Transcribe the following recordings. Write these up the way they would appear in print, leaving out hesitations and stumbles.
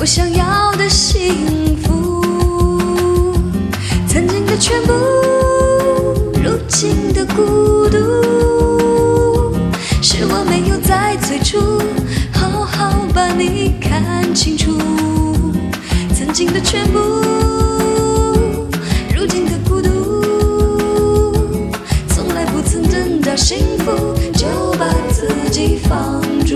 我想要的幸福，曾经的全部，如今的孤独，是我没有在最初好好把你看清楚。曾经的全部，如今的孤独，从来不曾等到幸福，就把自己放逐。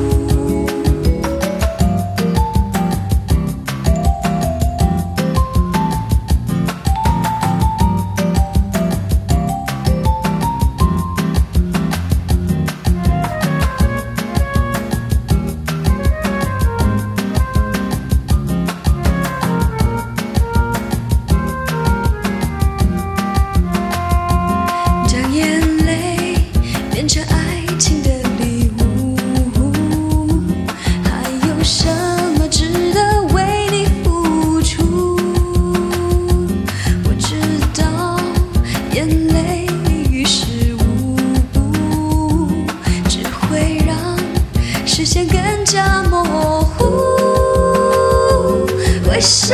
视线更加模糊，为什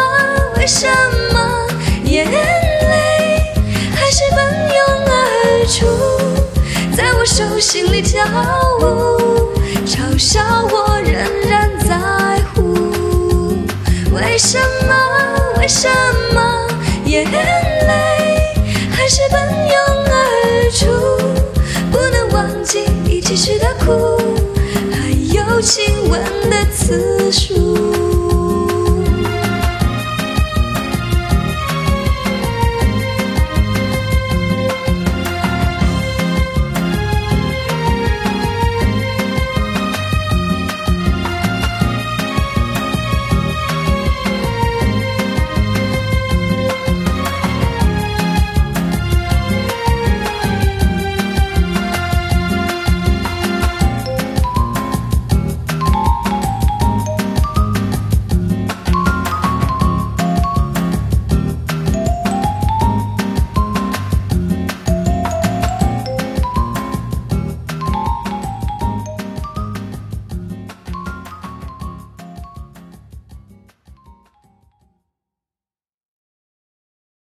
么眼泪还是奔涌而出，在我手心里跳舞，嘲笑我仍然在乎。为什么眼泪还是奔涌而出，不能忘记一起时的苦，还有亲吻的次数。